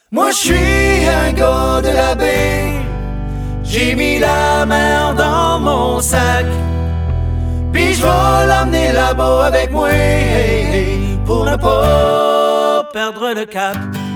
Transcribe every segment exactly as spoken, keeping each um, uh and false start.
Moi je suis un gars de la baie, j'ai mis la mer dans mon sac, puis je vais l'emmener là-bas avec moi, hey, hey, pour ne pas perdre le cap.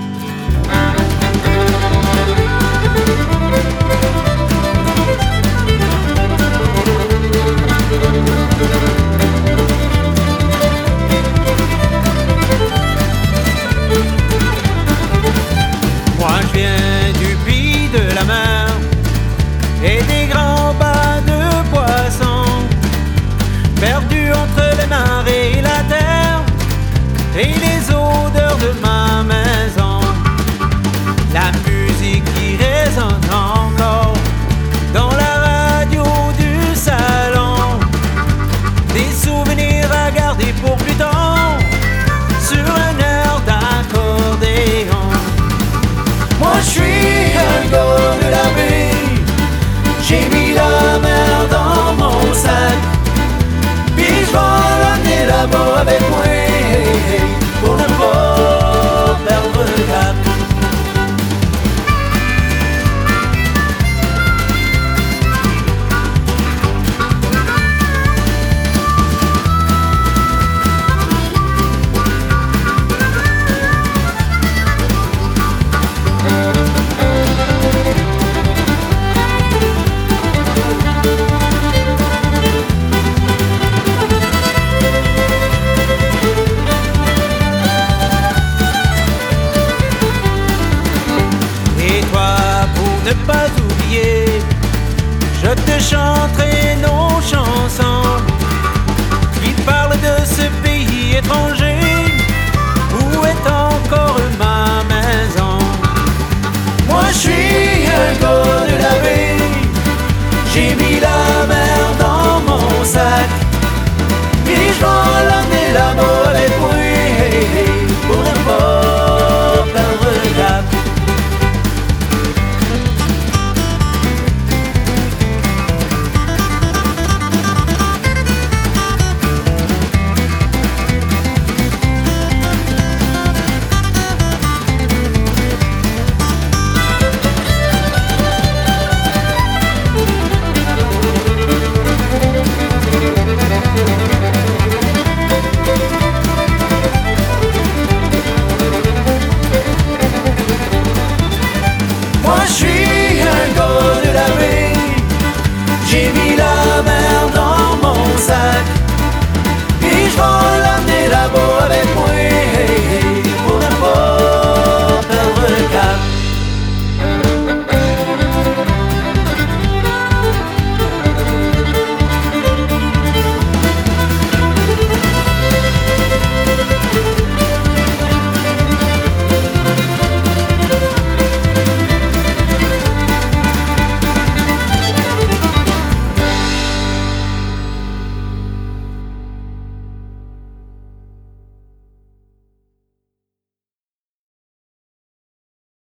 Moi je viens du pays de la mer et des grands bas de poissons, perdus entre les marées et la terre et les odeurs de ma maison. La musique qui résonne encore dans la radio du salon, des souvenirs à garder pour plus tard sur un air d'accordéon. Moi je suis un gars de la baie, j'ai mis la mer dans mon sac, puis je vais l'amener là-bas avec moi, hey, hey, pour ne pas perdre le cap. Et toi, pour ne pas oublier, je te chanterai